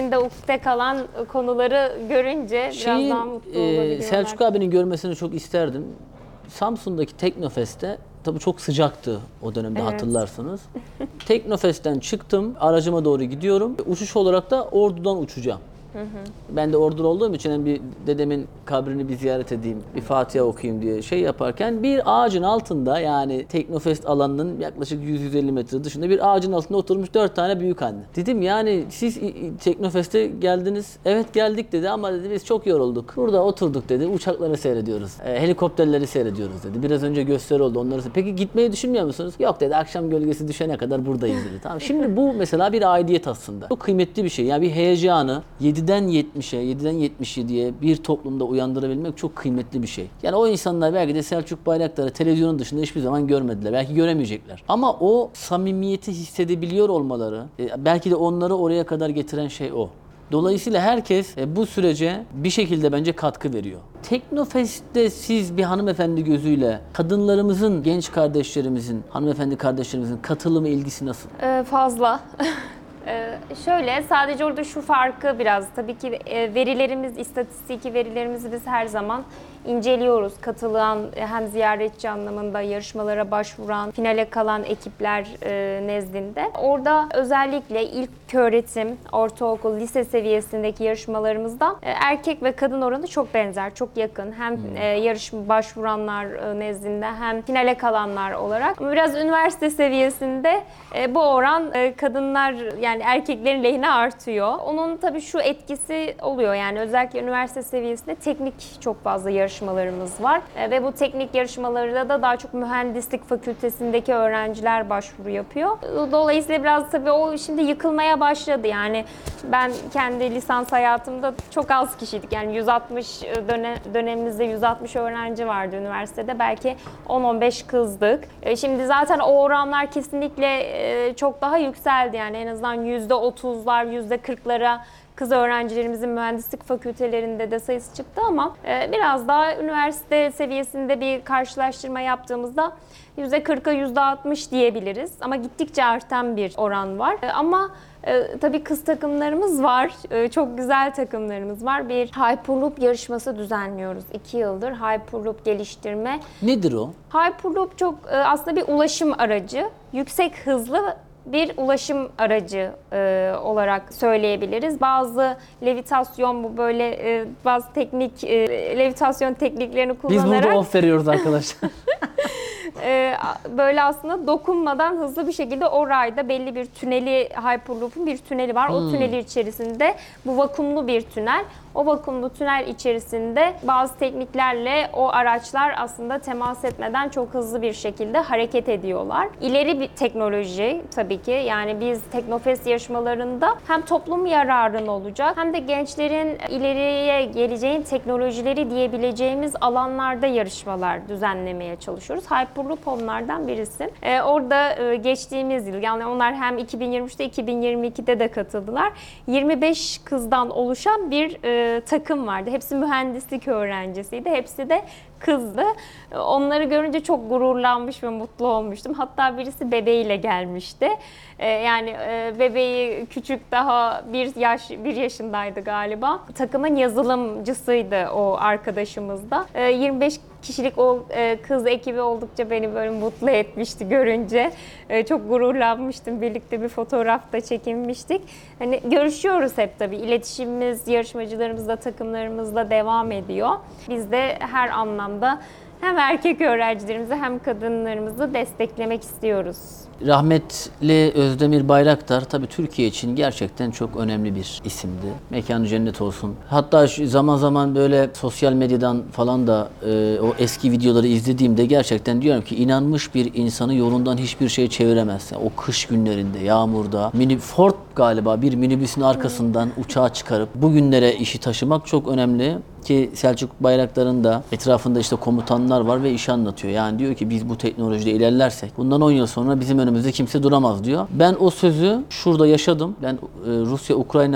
ellerinde ukde kalan konuları görünce biraz Şeyin, daha mutlu e, olabiliyorlar. Selçuk abinin görmesini çok isterdim. Samsun'daki Teknofest'te tabii çok sıcaktı o dönemde, Evet. hatırlarsınız. Teknofest'ten çıktım, aracıma doğru gidiyorum. Uçuş olarak da Ordu'dan uçacağım. Hı hı. Ben de Ordulu olduğum için hem bir dedemin kabrini bir ziyaret edeyim, bir Fatiha okuyayım diye şey yaparken bir ağacın altında, yani Teknofest alanının yaklaşık yüz yüz elli metre dışında bir ağacın altında oturmuş dört tane büyük anne. Dedim yani siz Teknofest'e geldiniz. Evet geldik dedi ama dedi biz çok yorulduk. Burada oturduk dedi, uçakları seyrediyoruz, e, helikopterleri seyrediyoruz dedi. Biraz önce gösteri oldu onları. Peki gitmeyi düşünmüyor musunuz? Yok dedi, akşam gölgesi düşene kadar buradayız dedi. Tamam, şimdi bu mesela bir aidiyet aslında. Çok kıymetli bir şey. Yani bir heyecanı yediden yetmişe, yediden yetmiş yediye bir toplumda uyandırabilmek çok kıymetli bir şey. Yani o insanlar belki de Selçuk Bayraktar'ı televizyonun dışında hiçbir zaman görmediler. Belki göremeyecekler. Ama o samimiyeti hissedebiliyor olmaları, belki de onları oraya kadar getiren şey o. Dolayısıyla herkes bu sürece bir şekilde bence katkı veriyor. Teknofest'te siz bir hanımefendi gözüyle kadınlarımızın, genç kardeşlerimizin, hanımefendi kardeşlerimizin katılımı, ilgisi nasıl? Ee, fazla. Ee, şöyle, sadece orada şu farkı biraz, tabii ki e, verilerimiz, istatistiki verilerimizi biz her zaman inceliyoruz. Katılan, hem ziyaretçi anlamında yarışmalara başvuran, finale kalan ekipler e, nezdinde. Orada özellikle ilköğretim, ortaokul, lise seviyesindeki yarışmalarımızda e, erkek ve kadın oranı çok benzer, çok yakın. Hem hmm. e, yarışma başvuranlar e, nezdinde hem finale kalanlar olarak. Ama biraz üniversite seviyesinde e, bu oran e, kadınlar, yani erkeklerin lehine artıyor. Onun tabii şu etkisi oluyor, yani özellikle üniversite seviyesinde teknik çok fazla yarışmalarımız var. E, ve bu teknik yarışmalarda da daha çok mühendislik fakültesindeki öğrenciler başvuru yapıyor. Dolayısıyla biraz tabii o şimdi yıkılmaya başladı. Yani ben kendi lisans hayatımda çok az kişiydik. Yani yüz altmış dönem, dönemimizde yüz altmış öğrenci vardı üniversitede. Belki on on beş kızdık. E, şimdi zaten o oranlar kesinlikle e, çok daha yükseldi. Yani en azından yüzde otuzlar, yüzde kırklara kız öğrencilerimizin mühendislik fakültelerinde de sayısı çıktı ama e, biraz daha üniversite seviyesinde bir karşılaştırma yaptığımızda yüzde kırka yüzde altmış diyebiliriz. Ama gittikçe artan bir oran var. E, ama e, tabii kız takımlarımız var. E, çok güzel takımlarımız var. Bir Hyperloop yarışması düzenliyoruz. iki yıldır Hyperloop geliştirme. Nedir o? Hyperloop çok e, aslında bir ulaşım aracı. Yüksek hızlı bir ulaşım aracı e, olarak söyleyebiliriz. Bazı levitasyon, bu böyle e, bazı teknik e, levitasyon tekniklerini kullanarak biz burada off veriyoruz arkadaşlar. e, böyle aslında dokunmadan hızlı bir şekilde o rayda belli bir tüneli, Hyperloop'un bir tüneli var. Hmm. O tüneli içerisinde, bu vakumlu bir tünel. O vakumlu tünel içerisinde bazı tekniklerle o araçlar aslında temas etmeden çok hızlı bir şekilde hareket ediyorlar. İleri bir teknoloji tabii ki. Yani biz Teknofest yarışmalarında hem toplum yararına olacak hem de gençlerin ileriye geleceğin teknolojileri diyebileceğimiz alanlarda yarışmalar düzenlemeye çalışıyoruz. Hyperloop onlardan birisi. Ee, orada e, geçtiğimiz yıl, yani onlar hem iki bin yirmi üçte iki bin yirmi ikide de katıldılar. yirmi beş kızdan oluşan bir e, takım vardı. Hepsi mühendislik öğrencisiydi. Hepsi de kızdı. Onları görünce çok gururlanmış ve mutlu olmuştum. Hatta birisi bebeğiyle gelmişti. Ee, yani e, bebeği küçük, daha bir yaş bir yaşındaydı galiba. Takımın yazılımcısıydı o arkadaşımız da. Ee, yirmi beş kişilik o e, kız ekibi oldukça beni böyle mutlu etmişti görünce. E, çok gururlanmıştım. Birlikte bir fotoğraf da çekinmiştik. Hani görüşüyoruz hep tabii. İletişimimiz yarışmacılarımızla, takımlarımızla devam ediyor. Biz de her anlamda hem erkek öğrencilerimizi hem kadınlarımızı desteklemek istiyoruz. Rahmetli Özdemir Bayraktar tabii Türkiye için gerçekten çok önemli bir isimdi. Mekanı cennet olsun. Hatta zaman zaman böyle sosyal medyadan falan da e, o eski videoları izlediğimde gerçekten diyorum ki inanmış bir insanı yolundan hiçbir şey çeviremez. Yani o kış günlerinde, yağmurda, mini Ford galiba bir minibüsün arkasından hmm. uçağa çıkarıp bugünlere işi taşımak çok önemli. Ki Selçuk Bayraktar'ın da etrafında işte komutanlar var ve işi anlatıyor. Yani diyor ki biz bu teknolojide ilerlersek bundan on yıl sonra bizim önümüzde kimse duramaz diyor. Ben o sözü şurada yaşadım. Ben Rusya-Ukrayna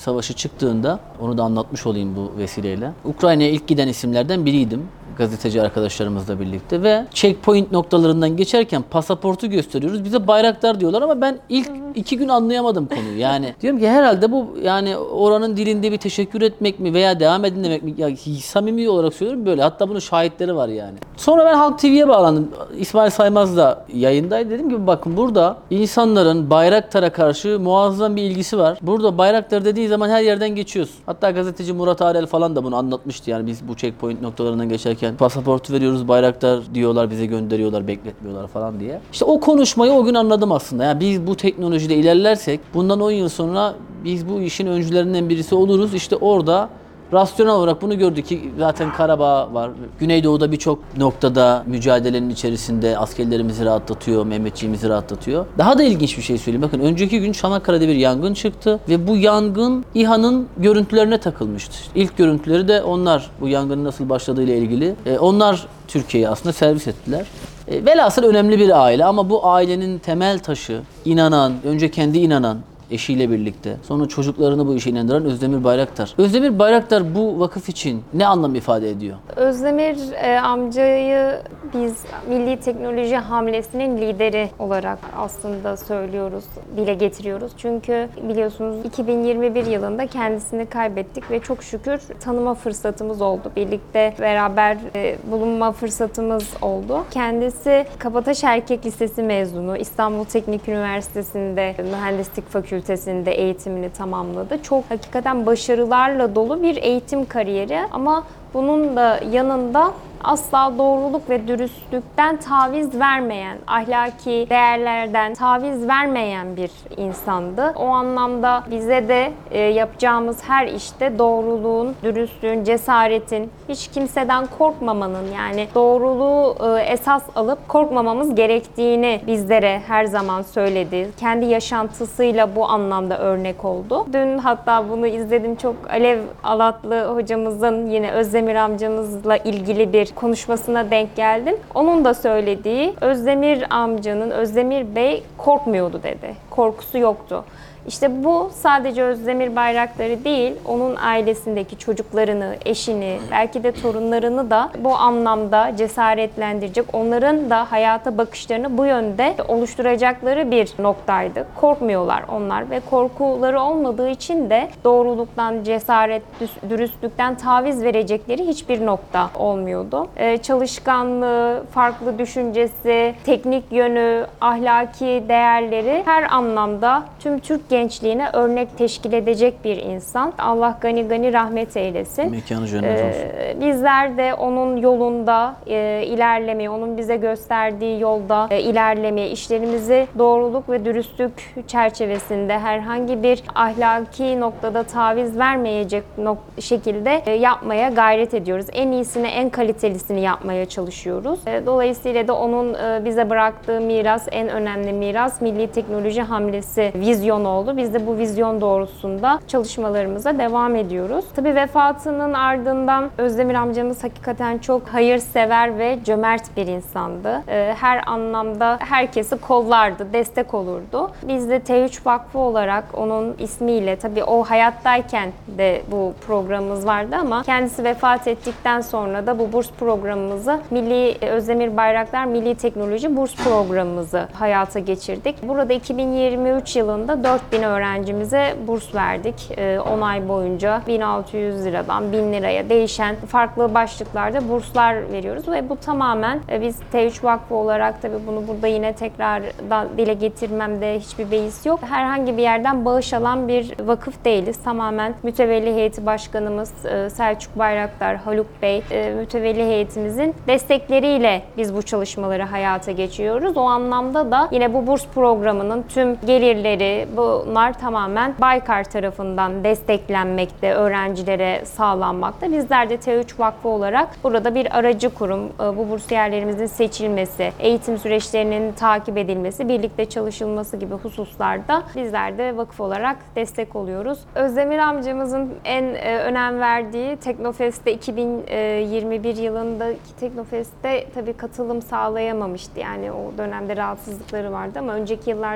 Savaşı çıktığında, onu da anlatmış olayım bu vesileyle. Ukrayna'ya ilk giden isimlerden biriydim. Gazeteci arkadaşlarımızla birlikte ve checkpoint noktalarından geçerken pasaportu gösteriyoruz. Bize Bayraktar diyorlar ama ben ilk iki gün anlayamadım konuyu. Yani diyorum ki herhalde bu yani oranın dilinde bir teşekkür etmek mi veya devam edin demek mi? Ya, samimi olarak söylüyorum böyle. Hatta bunun şahitleri var yani. Sonra ben Halk T V'ye bağlandım. İsmail Saymaz da yayındaydı. Dedim ki bakın burada insanların Bayraktar'a karşı muazzam bir ilgisi var. Burada Bayraktar dediği zaman her yerden geçiyoruz. Hatta gazeteci Murat Arel falan da bunu anlatmıştı. Yani biz bu checkpoint noktalarından geçerken pasaportu veriyoruz, Bayraktar diyorlar, bize gönderiyorlar, bekletmiyorlar falan diye. İşte o konuşmayı o gün anladım aslında. Yani biz bu teknolojide ilerlersek bundan on yıl sonra biz bu işin öncülerinden birisi oluruz. İşte orada rasyonel olarak bunu gördük ki zaten Karabağ var. Güneydoğu'da birçok noktada mücadelenin içerisinde askerlerimizi rahatlatıyor, Mehmetçiğimizi rahatlatıyor. Daha da ilginç bir şey söyleyeyim. Bakın önceki gün Çanakkale'de bir yangın çıktı ve bu yangın İHA'nın görüntülerine takılmıştı. İlk görüntüleri de onlar, bu yangının nasıl başladığıyla ilgili. E, onlar Türkiye'ye aslında servis ettiler. E, velhasıl önemli bir aile ama bu ailenin temel taşı inanan, önce kendi inanan, eşiyle birlikte. Sonra çocuklarını bu işe inandıran Özdemir Bayraktar. Özdemir Bayraktar bu vakıf için ne anlam ifade ediyor? Özdemir e, amcayı biz Milli Teknoloji Hamlesi'nin lideri olarak aslında söylüyoruz, dile getiriyoruz. Çünkü biliyorsunuz iki bin yirmi bir yılında kendisini kaybettik ve çok şükür tanıma fırsatımız oldu. Birlikte beraber e, bulunma fırsatımız oldu. Kendisi Kabataş Erkek Lisesi mezunu, İstanbul Teknik Üniversitesi'nde Mühendislik Fakültesi'nde eğitimini tamamladı. Çok hakikaten başarılarla dolu bir eğitim kariyeri ama bunun da yanında asla doğruluk ve dürüstlükten taviz vermeyen, ahlaki değerlerden taviz vermeyen bir insandı. O anlamda bize de e, yapacağımız her işte doğruluğun, dürüstlüğün, cesaretin, hiç kimseden korkmamanın, yani doğruluğu e, esas alıp korkmamamız gerektiğini bizlere her zaman söyledi. Kendi yaşantısıyla bu anlamda örnek oldu. Dün hatta bunu izledim, çok Alev Alatlı hocamızın, yine Özdemir amcamızla ilgili bir konuşmasına denk geldim. Onun da söylediği, Özdemir amcanın, Özdemir Bey korkmuyordu dedi. Korkusu yoktu. İşte bu sadece Özdemir Bayraktar'ı değil, onun ailesindeki çocuklarını, eşini, belki de torunlarını da bu anlamda cesaretlendirecek, onların da hayata bakışlarını bu yönde oluşturacakları bir noktaydı. Korkmuyorlar onlar ve korkuları olmadığı için de doğruluktan, cesaret, dürüstlükten taviz verecekleri hiçbir nokta olmuyordu. Ee, çalışkanlığı, farklı düşüncesi, teknik yönü, ahlaki değerleri her anlamda tüm Türk gençliğine örnek teşkil edecek bir insan. Allah gani gani rahmet eylesin. Mekanı cennet olsun. Ee, bizler de onun yolunda e, ilerlemeye, onun bize gösterdiği yolda e, ilerlemeye, işlerimizi doğruluk ve dürüstlük çerçevesinde herhangi bir ahlaki noktada taviz vermeyecek nok- şekilde e, yapmaya gayret ediyoruz. En iyisini, en kalitelisini yapmaya çalışıyoruz. E, dolayısıyla da onun e, bize bıraktığı miras, en önemli miras Milli Teknoloji Hamlesi vizyonu oldu. Biz de bu vizyon doğrultusunda çalışmalarımıza devam ediyoruz. Tabii vefatının ardından Özdemir amcamız hakikaten çok hayırsever ve cömert bir insandı. Her anlamda herkesi kollardı, destek olurdu. Biz de T üç Vakfı olarak onun ismiyle, tabii o hayattayken de bu programımız vardı ama kendisi vefat ettikten sonra da bu burs programımızı Milli Özdemir Bayraktar Milli Teknoloji Burs Programımızı hayata geçirdik. Burada iki bin yirmi üç yılında dört bin öğrencimize burs verdik. on ay boyunca bin altı yüz liradan bin liraya değişen farklı başlıklarda burslar veriyoruz ve bu tamamen biz T üç Vakfı olarak, tabii bunu burada yine tekrar dile getirmemde hiçbir beis yok. Herhangi bir yerden bağış alan bir vakıf değiliz. Tamamen mütevelli heyeti başkanımız Selçuk Bayraktar, Haluk Bey, mütevelli heyetimizin destekleriyle biz bu çalışmaları hayata geçiriyoruz. O anlamda da yine bu burs programının tüm gelirleri, bunlar tamamen Baykar tarafından desteklenmekte, öğrencilere sağlanmakta. Bizler de T üç Vakfı olarak burada bir aracı kurum, bu bursiyerlerimizin seçilmesi, eğitim süreçlerinin takip edilmesi, birlikte çalışılması gibi hususlarda bizler de vakıf olarak destek oluyoruz. Özdemir amcamızın en önem verdiği Teknofest'te iki bin yirmi bir yılındaki Teknofest'te tabii katılım sağlayamamıştı. Yani o dönemde rahatsızlıkları vardı ama önceki yıllardaki Teknofest'te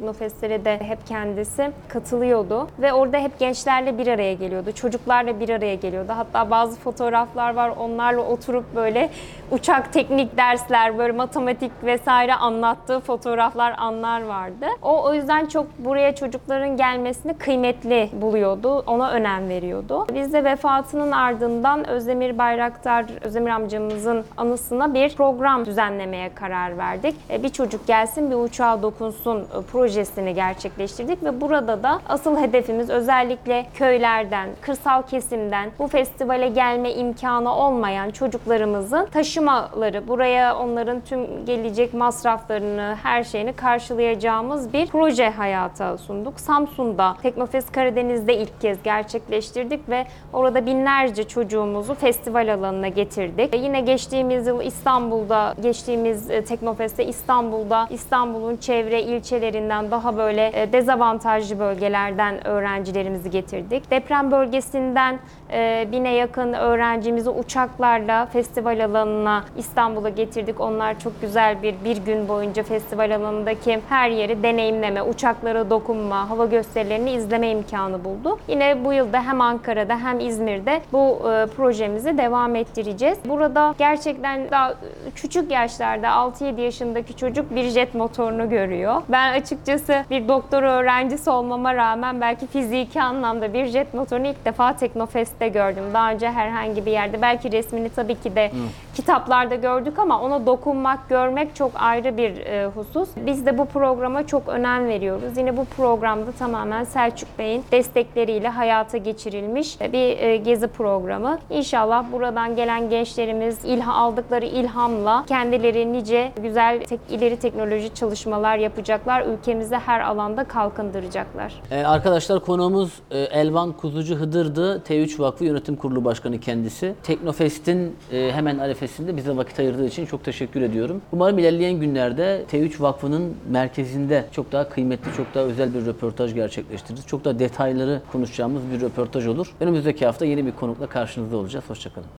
Teknofest'lere de hep kendisi katılıyordu ve orada hep gençlerle bir araya geliyordu, çocuklarla bir araya geliyordu. Hatta bazı fotoğraflar var, onlarla oturup böyle uçak teknik dersler, böyle matematik vesaire anlattığı fotoğraflar, anlar vardı. O o yüzden çok buraya çocukların gelmesini kıymetli buluyordu, ona önem veriyordu. Biz de vefatının ardından Özdemir Bayraktar, Özdemir amcamızın anısına bir program düzenlemeye karar verdik. Bir çocuk gelsin, bir uçağa dokunsun projesini gerçekleştirdik ve burada da asıl hedefimiz özellikle köylerden, kırsal kesimden bu festivale gelme imkanı olmayan çocuklarımızın taşımaları, buraya onların tüm gelecek masraflarını, her şeyini karşılayacağımız bir proje hayata sunduk. Samsun'da Teknofest Karadeniz'de ilk kez gerçekleştirdik ve orada binlerce çocuğumuzu festival alanına getirdik. Yine geçtiğimiz yıl İstanbul'da, geçtiğimiz Teknofest'te İstanbul'da, İstanbul'un çevre ilçelerinden daha böyle dezavantajlı bölgelerden öğrencilerimizi getirdik. Deprem bölgesinden bine yakın öğrencimizi uçaklarla festival alanına İstanbul'a getirdik. Onlar çok güzel bir bir gün boyunca festival alanındaki her yeri deneyimleme, uçaklara dokunma, hava gösterilerini izleme imkanı buldu. Yine bu yılda hem Ankara'da hem İzmir'de bu e, projemizi devam ettireceğiz. Burada gerçekten daha küçük yaşlarda altı yedi yaşındaki çocuk bir jet motorunu görüyor. Ben açıkçası bir doktor öğrencisi olmama rağmen belki fiziki anlamda bir jet motorunu ilk defa Teknofest'te gördüm. Daha önce herhangi bir yerde, belki resmini tabii ki de hmm. kitaplarda gördük ama ona dokunmak, görmek çok ayrı bir e, husus. Biz de bu programa çok önem veriyoruz. Yine bu programda tamamen Selçuk Bey'in destekleriyle hayata geçirilmiş bir e, gezi programı. İnşallah buradan gelen gençlerimiz ilha aldıkları ilhamla kendileri nice güzel tek, ileri teknoloji çalışmalar yapacaklar. Ülkemizi her alanda kalkındıracaklar. Ee, arkadaşlar konuğumuz e, Elvan Kuzucu Hıdır'dı. T üç Vakfı Yönetim Kurulu Başkanı kendisi. Teknofest'in e, hemen arifesinde bize vakit ayırdığı için çok teşekkür ediyorum. Umarım ilerleyen günlerde T üç Vakfı'nın merkezinde çok daha kıymetli, çok daha özel bir röportaj gerçekleştiririz. Çok daha detayları konuşacağımız bir röportaj olur. Önümüzdeki hafta yeni bir konukla karşınızda olacağız. Hoşçakalın.